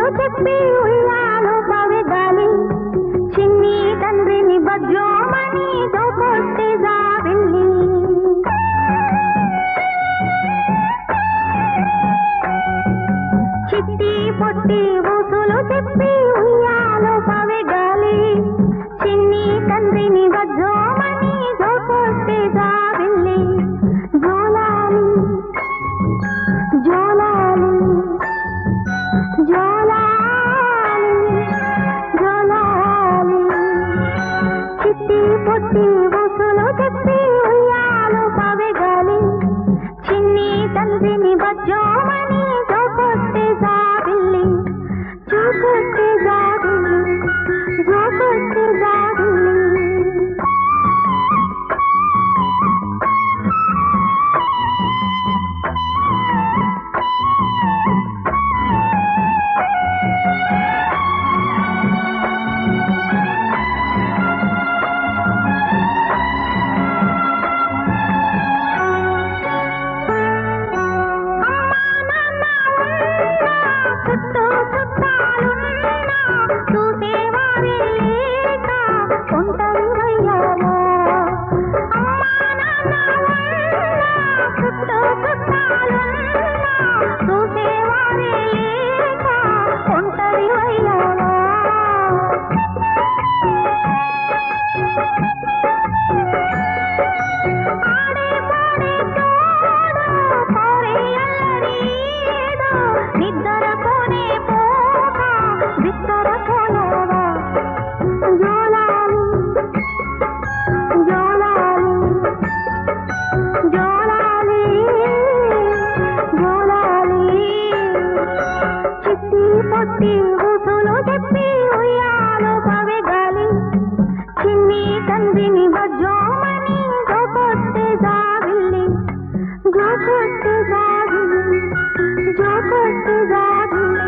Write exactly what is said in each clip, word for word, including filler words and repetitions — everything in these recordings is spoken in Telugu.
చెప్పి ఉయ్యాలో పవెగాలి చిన్ని తండ్రిని బజ్జోమని దోకొస్తే జాబిల్లి చిట్టి పొట్టి ఊసులు చెప్పి ఉయ్యాలో పవెగాలి చిన్ని తండ్రిని బజ్జోమని దోకొస్తే జాబిల్లి జోలాలి జోలాలి జోలాలి జోలాలి చిట్టి పొట్టి ఊసులు చెప్పి ఉయ్యాలో పవెగాలి చిన్ని తండ్రిని బజ్జోమని జోకొస్తే జాబిల్లి జోకొస్తే జాబిల్లి జోకొస్తే జాబిల్లి చుట్టూ చుట్టాలున్నా చూసేవారే లేక ఒంటరి అయ్యావా అమ్మా నాన్న ఉన్నా చుట్టూ చుట్టాలున్నా చూసేవారే లేక ఒంటరి అయ్యావా ఆడే పాడే తోడు కోరే అల్లరి ఏదో నిద్రపోనే పోక బిత్తరపోలేవా జోలాలి జోలాలి జోలాలి జోలాలి చిట్టి పొట్టి ఊసులు చెప్పి ఉయ్యాలో పవెగాలి చిన్ని తండ్రిని బజ్జోమని జోకొస్తే జాబిల్లి జోకొస్తే జాబిల్లి జోకొస్తే జాబిల్లి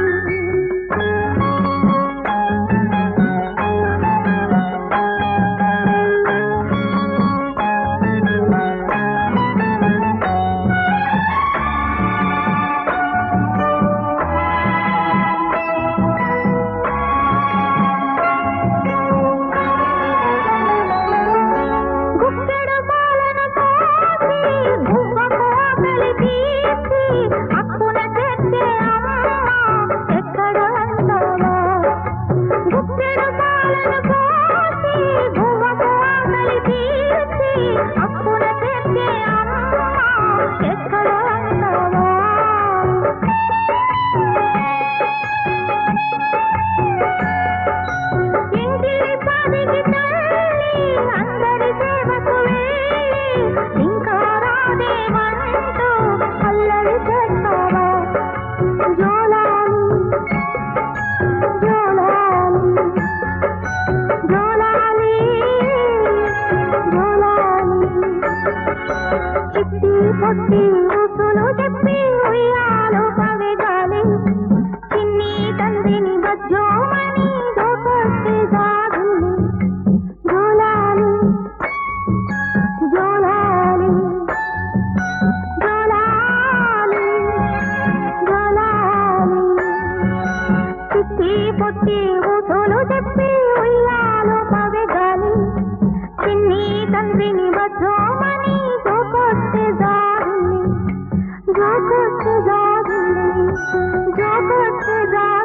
గుప్పెడు పాలను పోసి గువ్వకు ఆకలి తీర్చి అక్కున తెచ్చే అమ్మ ఎక్కడ అంటావా గుప్పెడు పాలను పోసి గువ్వకు ఆకలి తీర్చి అక్కున తెచ్చే అమ్మ ఎక్కడ అంటావా ఇంటిని పాదికి తల్లి అందరి సేవకు వెళ్ళి ఇంకా రాదేమంటూ అల్లరి చేస్తావా జోలాలి జోలాలి జోలాలి జోలాలి చిట్టి పొట్టి ఊసులు చెప్పి ఉయ్యాలో పవెగాలి చిన్ని తండ్రిని బజ్జోమని దోకొస్తే జాబిల్లి జోలాలి జోలాలి జోలాలి జోలాలి చిట్టి పొట్టి ఊసులు చెప్పి ఉయ్యాలో పవెగాలి చిన్ని తండ్రిని బజ్జోమని దోకొస్తే జాబిల్లి జోకొస్తే జాబిల్లి జోకొస్తే జాబిల్లి